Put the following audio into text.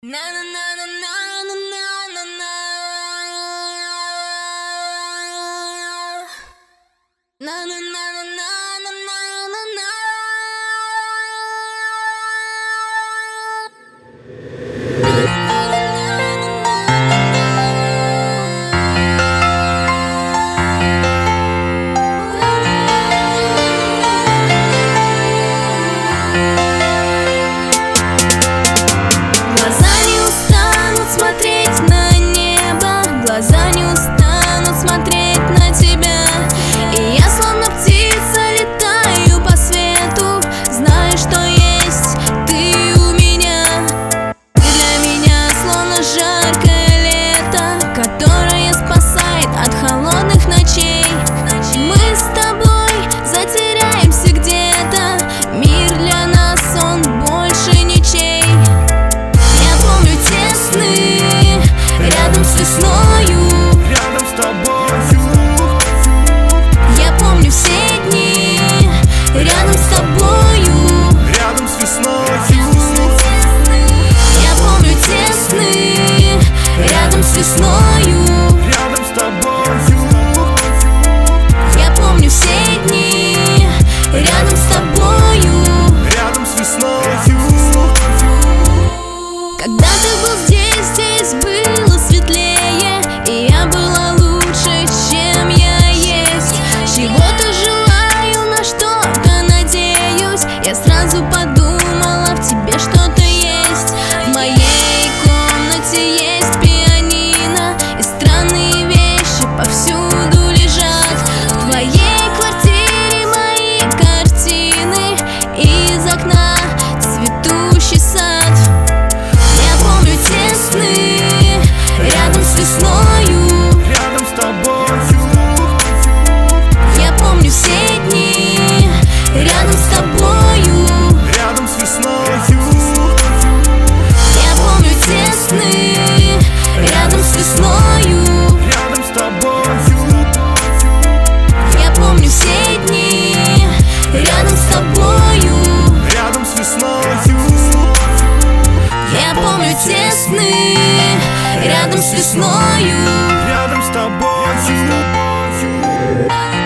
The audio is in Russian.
Na na na na na na na na na na na na na na na. Смотреть на небо, глаза не устанут смотреть на тебя. И я словно птица летаю по свету, знаю, что есть ты у меня. Ты для меня словно жаркое лето, которое спасает от холодных ночей. Мы с тобой затеряемся где-то, мир для нас он больше ничей. Я помню те сны рядом с весною, рядом с тобою. Я помню все дни рядом с тобою, Рядом с весною. Я помню те сны рядом с весною, Рядом с тобою. Я помню все дни рядом с тобою, Рядом с весною. когда ты был здесь было светлее, и я была лучше, чем я есть. Чего-то желаю, на что-то надеюсь, я сразу подумала, в тебе что-то есть. В моей комнате есть пианино, и странные вещи повсюду лежат. В твоей квартире мои картины, из окна цветущий сад. Я помню те сны рядом с весною, Рядом с тобою. я помню все дни рядом с тобою, Рядом с весною. я помню те сны рядом с весною, Рядом с тобою. я помню все дни рядом с тобою, Рядом с весною. я помню те сны рядом с весною. Рядом с тобою.